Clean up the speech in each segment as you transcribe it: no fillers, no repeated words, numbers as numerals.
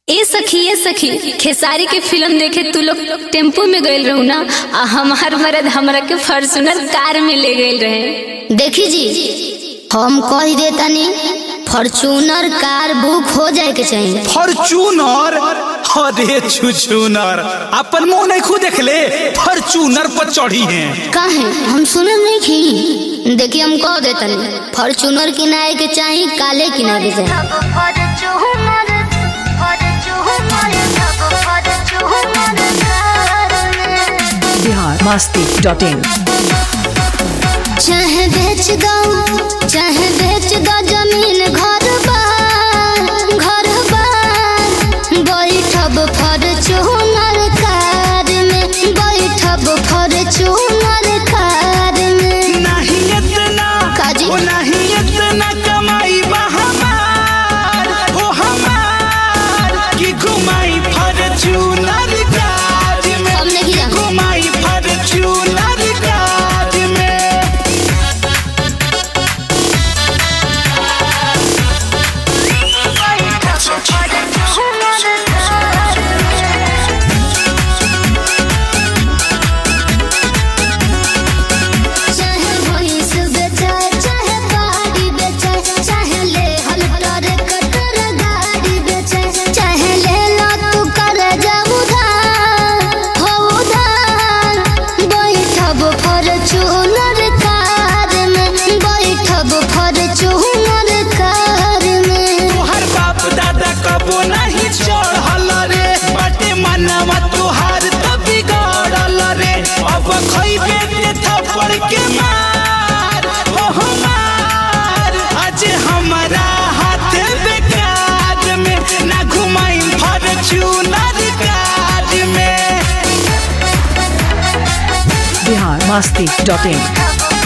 ए सखी खेसारी के फिल्म देखे तू लोग टेम्पो में गए रहू ना, हमार मर्द हमरा के फॉर्च्यूनर कार में ले गए रहे। देखी जी हम कह देतानी फॉर्च्यूनर कार बुक हो जाए के चाहिए। फॉर्च्यूनर? अरे छुछूनर, अपन मुंह नहीं खुद देख ले, फॉर्च्यूनर पर चढ़ी है। काहे हम सुने नहीं खी। देखिए हम कह देतानी फॉर्च्यूनर किनाए के चाहिए, काले किनारे के चाहिए। biharmasti.in चाहे बेच दो जमीन घर बार बैठब फॉर्च्यूनर कार में, बैठब फॉर्च्यूनर कार में। नहीं इतना काजी वो नहीं इतना कमाई हमार वो हमार की घुमाई फॉर्च्यूनर कार में, हमने की जाना। घुमाई फॉर्च्यूनर कार में। चाहे भैंस बेचाए, चाहे बाड़ी बेचाए, चाहे ले हल कटर गाड़ी बेचाए, चाहे ले लो तू कर जा उधार हो उधार। बैठब फॉर्च्यूनर कार में, बैठब फॉर्च्यूनर कार में। तोहर बाप दादा कबो नहीं चढ़ल रे, बाटे मनवा तुहार तो बिगड़ल रे। अब खइबे ते थप्पड़ के मार हो हमार, आज हमारा हाथ बेकार में ना घुमाई फॉर्च्यूनर कार में। biharmasti.in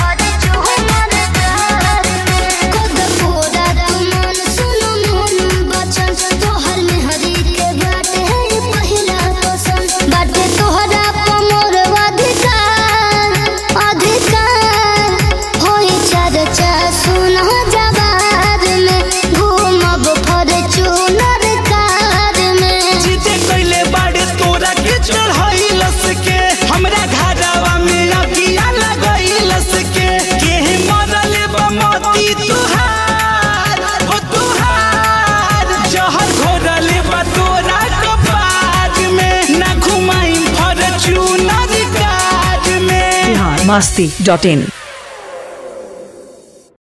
जीते कैले बाड़े तोरा के चढ़ैलस के, हमरा घरवा में अगिया लगैलस के मरल बमती तुहार हो तुहार। जहर घोरल बा तोरा कपार में, ना घुमाई फॉर्च्यूनर कार में। biharmasti.in